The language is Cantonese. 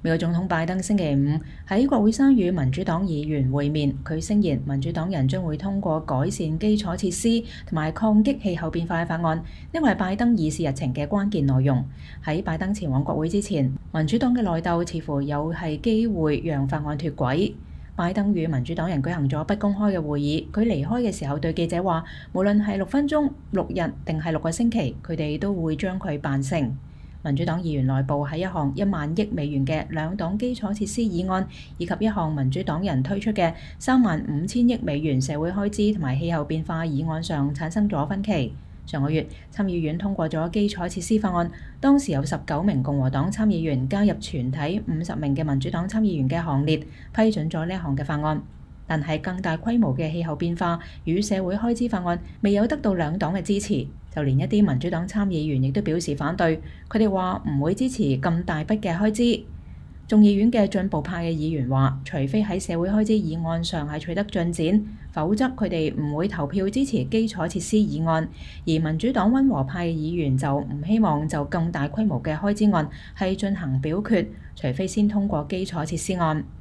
美國總統拜登星期五喺國會山與民主黨議員會面，佢聲言民主黨人將會通過改善基礎設施同埋抗擊氣候變化嘅法案，呢個係拜登議事日程嘅關鍵內容。喺拜登前往國會之前，民主黨嘅內鬥似乎有係機會讓法案脫軌。拜登與民主黨人舉行咗不公開嘅會議，佢離開嘅時候對記者話，無論係6分鐘、6日定係6個星期，佢哋都會將佢辦成。民主黨議員內部喺一項1萬億美元嘅兩黨基礎設施議案，以及一項民主黨人推出嘅35000億美元社會開支同埋氣候變化議案上產生咗分歧。上個月，參議院通過咗基礎設施法案，當時有19名共和黨參議員加入全體50名嘅民主黨參議員嘅行列，批准咗呢一項嘅法案。但係更大規模嘅氣候變化與社會開支法案未有得到兩黨嘅支持，就連一啲民主黨參議員亦都表示反對，佢哋話唔會支持咁大筆嘅開支。眾議院嘅進步派嘅議員話，除非喺社會開支議案上係取得進展，否則佢哋唔會投票支持基礎設施議案。而民主黨溫和派嘅議員就唔希望就更大規模嘅開支案係進行表決，除非先通過基礎設施案。